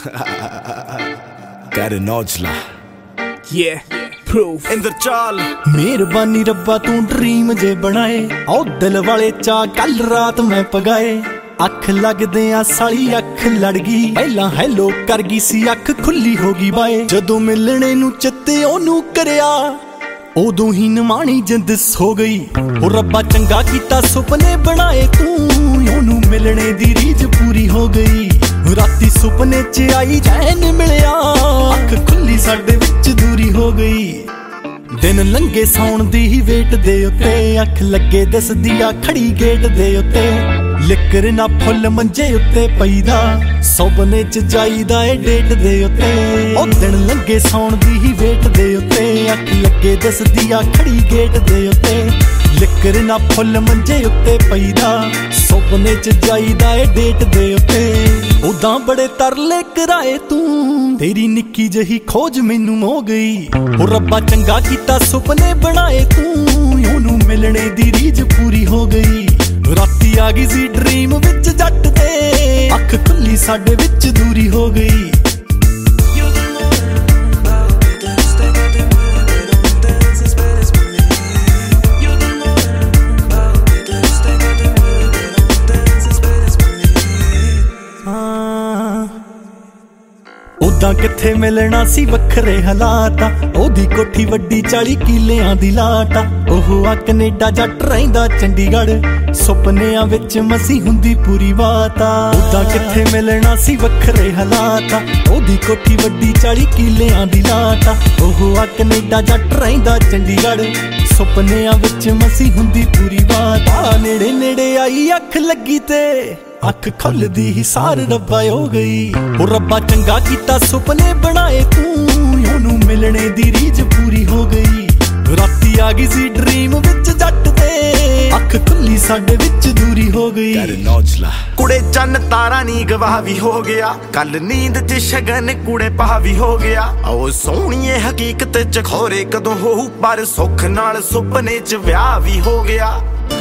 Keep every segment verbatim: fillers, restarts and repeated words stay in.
Gary Nojla, yeah, proof Inder ਚਾਲ। ਮਿਹਰਬਾਨੀ ਰੱਬਾ ਤੂੰ ਡ੍ਰੀਮ ਜੇ ਬਣਾਏ, ਓ ਦਿਲ ਵਾਲੇ ਚਾ ਕੱਲ ਰਾਤ ਮੈਂ ਪਗਾਏ। ਅੱਖ ਲੱਗਦੇ ਆ ਸਾਲੀ ਅੱਖ ਲੜ ਗਈ, ਪਹਿਲਾਂ ਹੈਲੋ ਕਰ ਗਈ ਸੀ ਅੱਖ ਖੁੱਲੀ ਹੋ ਗਈ ਬਾਏ। ਜਦੋਂ ਮਿਲਣੇ ਨੂੰ ਚਿੱਤੇ ਉਹਨੂੰ ਕਰਿਆ, ਉਦੋਂ ਹੀ ਨਿਮਾਣੀ ਜਿੰਦ ਸੋ ਗਈ। ਉਹ ਰੱਬਾ ਚੰਗਾ ਕੀਤਾ ਸੁਪਨੇ ਬਣਾਏ ਤੂੰ, ਉਹਨੂੰ ਮਿਲਣੇ ਦੀ ਰੀਝ ਪੂਰੀ ਹੋ ਗਈ। ਰਾਤੀ ਸੁਪਨੇ ਚ ਆਈ ਚੈਨ ਮਿਲਿਆ, ਅੱਖ ਖੁੱਲੀ ਸਾਡੇ ਵਿੱਚ ਦੂਰੀ ਹੋ ਗਈ। ਦਿਨ ਲੰਘੇ ਸੌਣ ਦੀ ਹੀ ਵੇਟ ਦੇ ਉੱਤੇ, ਅੱਖ ਲੱਗੇ ਦਿਸਦੀ ਆ ਖੜੀ ਗੇਟ ਦੇ ਉੱਤੇ। ਲਿਕਰ ਨਾ ਫੁੱਲ ਮੰਜੇ ਉੱਤੇ ਪਈਦਾ, ਸੁਪਨੇ ਚ ਜਾਈਦਾ ਏ ਡੇਟ ਦੇ ਉੱਤੇ। ਉਹ ਦਿਨ ਲੰਘੇ ਸੌਣ ਦੀ ਹੀ ਵੇਟ ਦੇ ਉੱਤੇ, ਅੱਖ ਲੱਗੇ ਦਿਸਦੀ ਆ ਖੜੀ ਗੇਟ ਦੇ ਉੱਤੇ। ਲਿਕਰ ਨਾ ਫੁੱਲ ਮੰਜੇ ਉੱਤੇ ਪਈਦਾ, ਸੁਪਨੇ ਚ ਜਾਈਦਾ ਏ ਡੇਟ ਦੇ ਉੱਤੇ। ਉਦਾਂ ਬੜੇ ਤਰਲੇ ਕਰਾਏ ਤੂੰ, ਤੇਰੀ ਨਿੱਕੀ ਜਹੀ ਖੋਜ ਮੈਨੂੰ ਮੋ ਗਈ। ਉਹ ਰੱਬਾ ਚੰਗਾ ਕੀਤਾ ਸੁਪਨੇ ਬਣਾਏ ਤੂੰ, ਉਹਨੂੰ ਮਿਲਣੇ ਦੀ ਰੀਝ ਪੂਰੀ ਹੋ ਗਈ। ਰਾਤੀ ਆ ਗਈ ਸੀ ਡ੍ਰੀਮ ਵਿੱਚ ਜੱਟ ਦੇ, ਅੱਖ ਖੁੱਲੀ ਸਾਡੇ ਵਿੱਚ ਦੂਰੀ ਹੋ ਗਈ। ਉਦਾਂ ਕਿੱਥੇ ਮਿਲਣਾ ਸੀ ਵੱਖਰੇ ਹਾਲਾਤਾਂ, ਉਹਦੀ ਕੋਠੀ ਵੱਡੀ ਚਾਲੀ ਕਿੱਲਿਆਂ ਦੀ ਲਾਟਾ। ਉਹ ਆ ਕੈਨੇਡਾ ਜੱਟ ਰਹਿੰਦਾ ਚੰਡੀਗੜ੍ਹ, ਸੁਪਨਿਆਂ ਵਿੱਚ ਮਸੀ ਹੁੰਦੀ ਪੂਰੀ ਬਾਤਾ। ਉਦਾਂ ਕਿੱਥੇ ਮਿਲਣਾ ਸੀ ਵੱਖਰੇ ਹਾਲਾਤਾਂ, ਉਹਦੀ ਕੋਠੀ ਵੱਡੀ ਚਾਲੀ ਕਿੱਲਿਆਂ ਦੀ ਲਾਟਾ। ਉਹ ਆ ਕੈਨੇਡਾ ਜੱਟ ਰਹਿੰਦਾ ਚੰਡੀਗੜ੍ਹ, ਸੁਪਨਿਆਂ ਵਿੱਚ ਮਸੀ ਹੁੰਦੀ ਪੂਰੀ ਬਾਤਾ। ਨੇੜੇ ਨੇੜੇ ਆਈ ਅੱਖ ਲੱਗੀ ਤੇ ਅੱਖ ਖੁੱਲਦੀ ਹੀ ਸਾਰ ਰੱਬਾ ਹੋ ਗਈ। ਉਹ ਰੱਬਾ ਚੰਗਾ ਕੀਤਾ ਸੁਪਨੇ ਬਣਾਏ ਤੂੰ, ਉਹਨੂੰ ਮਿਲਣੇ ਦੀ ਰੀਝ ਪੂਰੀ ਹੋ ਗਈ। ਰਾਤੀ ਆ ਗਈ ਸੀ ਡ੍ਰੀਮ ਵਿੱਚ ਜੱਟ ਦੇ, ਅੱਖ ਖੁੱਲੀ ਸਾਡੇ ਵਿੱਚ ਦੂਰੀ ਹੋ ਗਈ। Gary Nojla, ਕੁੜੇ ਚੰਨ ਤਾਰਾ ਨੀ ਗਵਾਹ ਵੀ ਹੋ ਗਿਆ, ਕੱਲ ਨੀਂਦ ਚ ਸ਼ਗਨ ਕੁੜੇ ਪਾ ਵੀ ਹੋ ਗਿਆ। ਓ ਸੋਹਣੀਏ ਹਕੀਕਤ ਚ ਖੋਰੇ ਕਦੋਂ ਹੋਊ, ਪਰ ਸੁੱਖ ਨਾਲ ਸੁਪਨੇ ਚ ਵਿਆਹ ਵੀ ਹੋ ਗਿਆ।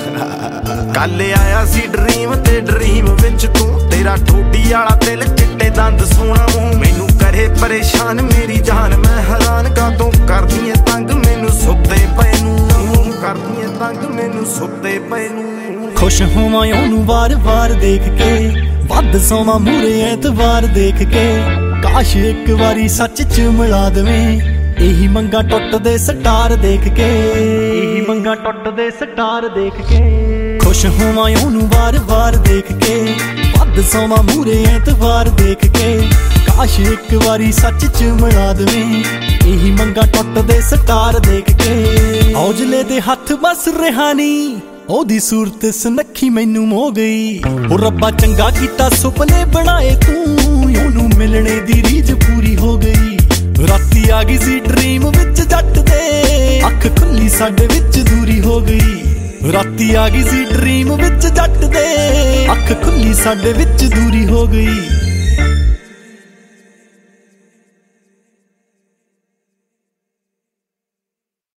ਕੱਲ ਆਇਆ ਸੀ ਡ੍ਰੀਮ ਤੇ ਡ੍ਰੀਮ ਵਿੱਚ ਤੂੰ, ਤੇਰਾ ਠੋਡੀ ਵਾਲਾ ਦਿਲ ਚਿੱਟੇ ਦੰਦ ਸੋਹਣਾ ਮੂੰਹ। ਮੈਨੂੰ ਕਰੇ ਪਰੇਸ਼ਾਨ ਮੇਰੀ ਜਾਨ, ਮੈਂ ਹੈਰਾਨ ਕਾਤੋਂ ਕਰਦੀ ਏ ਤੰਗ ਮੈਨੂੰ ਸੁੱਤੇ ਪਏ ਨੂੰ, ਕਰਦੀ ਏ ਤੰਗ ਮੈਨੂੰ ਸੁੱਤੇ ਪਏ ਨੂੰ। ਖੁਸ਼ ਹੋਵਾਂ ਉਹਨੂੰ ਵਾਰ-ਵਾਰ ਦੇਖ ਕੇ, ਵੱਧ ਸੋਵਾਂ ਮੂਰੇ ਐਤਵਾਰ ਦੇਖ ਕੇ। ਕਾਸ਼ ਇੱਕ ਵਾਰੀ ਸੱਚ ਚ ਮਿਲਾ ਦੇਵੇਂ, ਇਹੀ ਮੰਗਾ ਟੁੱਟਦੇ ਸਟਾਰ ਦੇਖ ਕੇ। ਇਹੀ ਮੰਗਾ ਟੁੱਟਦੇ ਸਟਾਰ ਦੇਖ ਕੇ। ਖੁਸ਼ ਹੋਵਾਂ ਉਹਨੂੰ ਵਾਰ-ਵਾਰ ਦੇਖ ਕੇ, ਵੱਧ ਸੋਵਾਂ ਮੂਰੇ ਐਤਵਾਰ ਦੇਖ ਕੇ। ਕਾਸ਼ ਇੱਕ ਵਾਰੀ ਸੱਚ ਚ ਮਿਲਾ ਦੇਵੇਂ, ਇਹੀ ਮੰਗਾ ਟੁੱਟਦੇ ਸਟਾਰ ਦੇਖ ਕੇ। ਔਜਲੇ ਦੇ ਹੱਥ ਬਸ ਰਿਹਾਨੀ, ਉਹਦੀ ਸੂਰਤ ਸੁਨੱਖੀ ਮੈਨੂੰ ਮੋ ਗਈ। ਉਹ ਰੱਬਾ ਚੰਗਾ ਕੀਤਾ ਸੁਪਨੇ ਬਣਾਏ ਤੂੰ, ਉਹਨੂੰ ਮਿਲਣੇ ਦੀ ਰੀਝ ਪੂਰੀ ਹੋ ਗਈ। ਰਾਤੀ ਆ ਗਈ ਸੀ ਡ੍ਰੀਮ ਵਿੱਚ ਜੱਟ ਦੇ, ਅੱਖ ਖੁੱਲੀ ਸਾਡੇ ਵਿੱਚ ਦੂਰੀ ਹੋ ਗਈ। ਰਾਤੀ ਆ ਗਈ ਸੀ ਡ੍ਰੀਮ ਵਿੱਚ ਜੱਟ ਦੇ, ਅੱਖ ਖੁੱਲੀ ਸਾਡੇ ਵਿੱਚ ਦੂਰੀ ਹੋ ਗਈ।